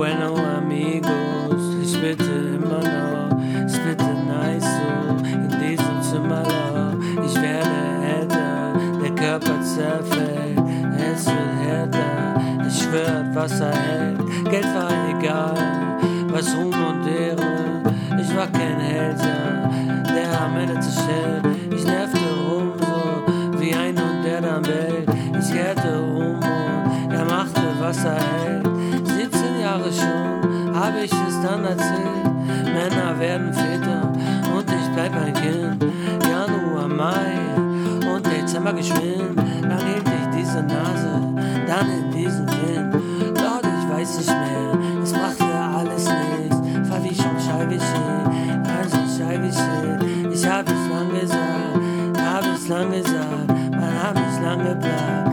Bueno amigos, ich bitte immer noch, es bitte nice so, in diesem Zimmer, ich werde älter, der Körper zerfällt, es wird härter, ich schwör, Wasser hält, Geld war egal, was Ruhm und Ehre, ich war kein Held, ja, der am Ende zerschellt, ich nervte rum so, wie ein Hund, der dann bellt, ich kehrte um und er machte, was er hält, 17 Jahre schon, habe ich es dann erzählt, Männer werden Väter und ich bleib ein Kind, Januar, Mai und Dezember geschwind, dann hielt ich diese Nase, dann in diesen Wind, doch ich weiß nicht mehr, es brachte alles nichts, war wie schon Scheibechen, also Scheibechen, ich hab es lang gesagt, man hat mich lang geplagt,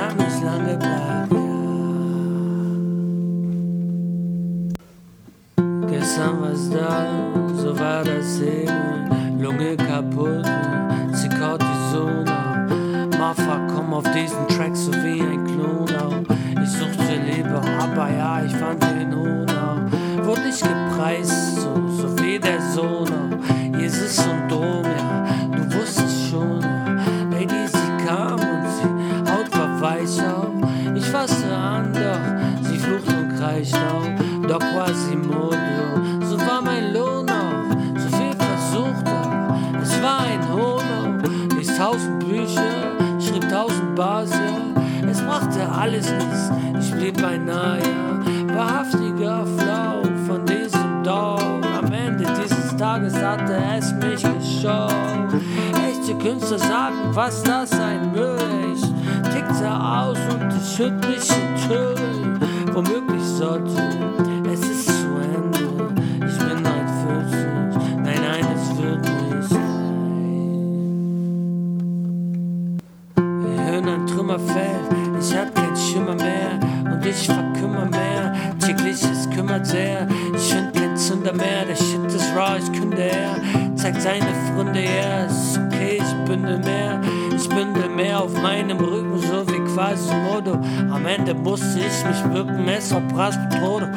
Gestern war's da, so war das Leben, Lunge kaputt, sie kaut die Sonne, Marfa komm auf diesen Track so wie ein Klon auch. Ich suchte Liebe, aber ja, ich fand den Hohn auch. Wurde ich gepreist, so wie der Sohn auch. Jesus und Dom, ja, du wusstest schon, ja. Lady, sie kam und sie Haut war weich auch. Ich fasste an, doch sie flucht und kreischt auch. Doch Quasimodo, so war mein Lohn auch. So viel versucht auch, es war ein Hohn auch. Lies 1000 Bücher, schrieb 1000 Bars, ja. Es brachte alles nichts, ich blieb beinahe, ja. Wahrhaftiger Flau von diesem Dog. Am Ende dieses Tages hatte es mich geschaut. Echte Künstler sagen, was das sein will. Ich tickte aus und ich schütt mich in Türen. Womöglich sollte es ist zu Ende. Ich bin halt 40, nein, es wird nicht sein. Wir hören ein Trümmerfeld, ich hab kein Schimmer mehr und ich verkümmer mehr. Täglich es kümmert sehr, ich find kein Zünder mehr. Der Shit ist raw, ich künde er, zeigt seine Freunde her. Es ist okay, ich bündel mehr auf meinem Rücken, so wie Quasimodo. Am Ende musste ich mich bücken, es war Prassbetrodo.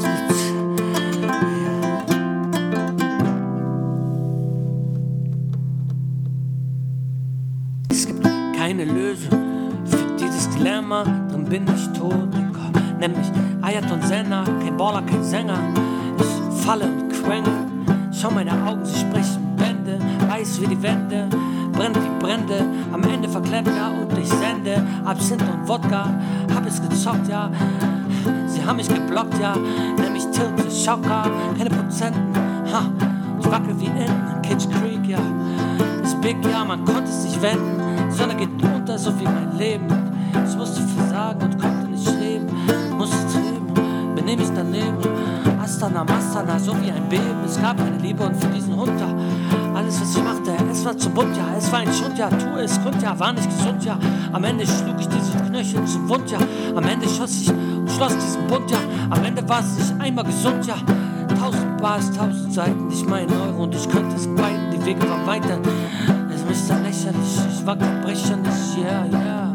Es gibt keine Lösung für dieses Dilemma, drin bin ich tot, Digga. Nämlich Ayaton Senna, kein Baller, kein Sänger. Ich falle und quenge, schau meine Augen, sie sprechen Bände, weiß wie die Wände, brennt wie Brände, am Ende verklemmt, ja, und ich sende Absinth und Wodka, hab es gezockt, ja, sie haben mich geblockt, ja, nämlich Tilte, Schocker, keine Prozenten, ha, ich wackel wie in Kitsch Creek, ja, ist big, ja, man konnte es nicht wenden, die Sonne geht unter, so wie mein Leben, ich musste versagen und konnte nicht leben, musste treiben, benehm mich daneben, Astana, Mastana, so wie ein Beben, es gab keine Liebe und für diesen Hund, ja, alles was ich machte, es war zu bunt, ja, es war ein Schund, ja, tu es, Grund, ja, war nicht gesund, ja, am Ende schlug ich diese Knöchel zu Wund, ja, am Ende schoss ich und schloss diesen Bund, ja, am Ende war es nicht einmal gesund, ja, 1000 Bars, 1000 Seiten, nicht mein Euro und ich könnte es beiden, die Wege waren weiter, es ist dann lächerlich, ich war gebrechlich, yeah, yeah.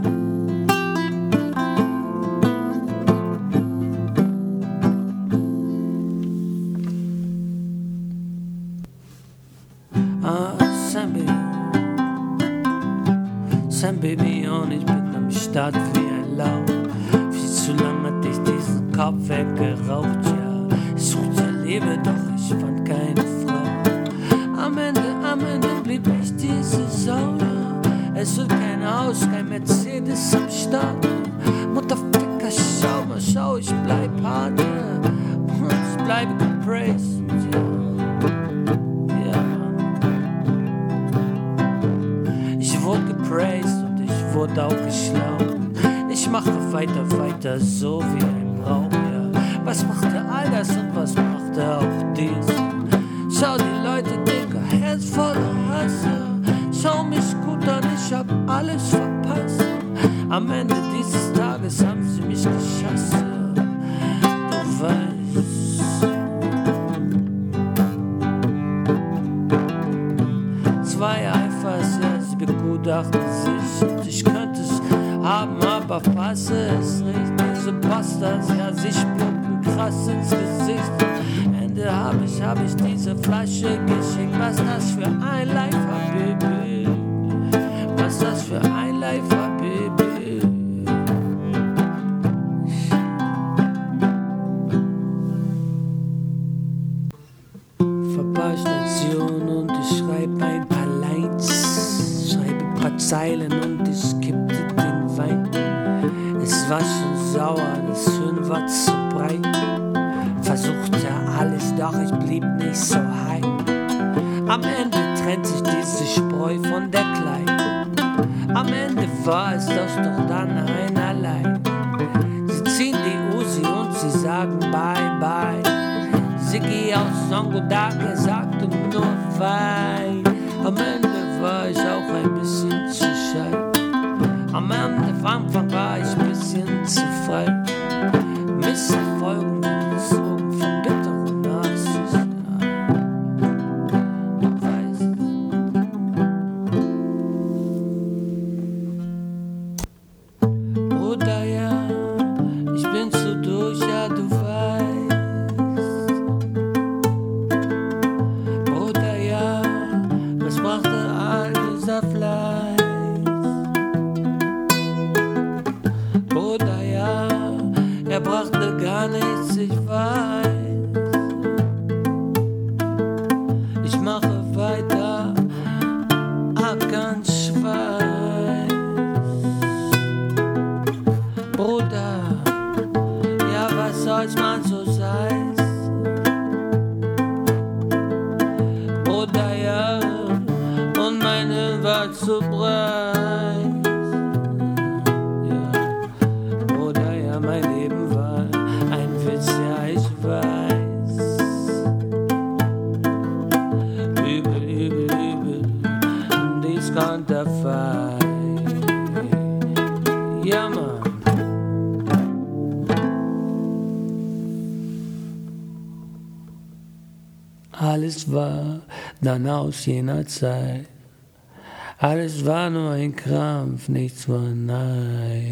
Sam Baby und ich bin am Start wie ein Lauch. Viel zu lang hatte ich diesen Kopf weggeraucht, ja. Ich suchte Liebe, doch ich fand keine Frau. Am Ende blieb ich diese Sau, ja. Es wird kein Haus, kein Mercedes am Start. Mutterficker, schau, ich bleib hart, ja. Und ich bleibe gepraised, ja. Und ich wurde auch geschlagen. Ich mache weiter, so wie ein Brauch, ja. Was machte all das und was machte auch dies? Schau die Leute, Digga, Herz voller Hass, ja. Schau mich gut an, ich hab alles verpasst. Am Ende dieses Tages haben sie mich geschossen. Du weißt. 2 Eifers, ja, sie begutachten sich und ich könnte es haben, aber passe es nicht. diese Bastards, ja, sie spucken krass ins Gesicht. Ende hab ich diese Flasche geschickt. Was das für ein Life, Habibi? Was das für ein Life, Habibi? Verbausstation und ich schreib ein paar Lines, schreibe ein paar Zeilen und ich kippte den Wein. Es war schon sauer, das Hirn war zu breit. Versuchte alles, doch ich blieb nicht so high. Am Ende trennt sich diese Spreu von der Kleid. Am Ende war es doch dann einerlei. Sie ziehen die Uzi und sie sagen bye bye. Siggi aus Songodak, er sagte nur Wein. Am Ende war ich auch ein bisschen zu schei. Am Anfang war ich ein bisschen zu frei. Misserfolgen gezogen von bitteren Nachsicht. Du weißt. Bruder, ja, ich bin zu durch, ja, du weißt. Bruder, ja, was brachte all dieser Fleiß? Bruder, ja, er brachte gar nichts, ich weiß. Ich mache weiter, ganz Schweiß. Bruder, ja, was soll's, man, so sei's. Bruder, ja, und mein Hirn war zu breit. Ja, Bruder, ja, mein Leben war ein Witz, ja, ich weiß. Übel, übel, übel, dies Konterfei. Ja, Mann. Alles war dann aus jener Zeit. Alles war nur ein Krampf, nichts war Neid.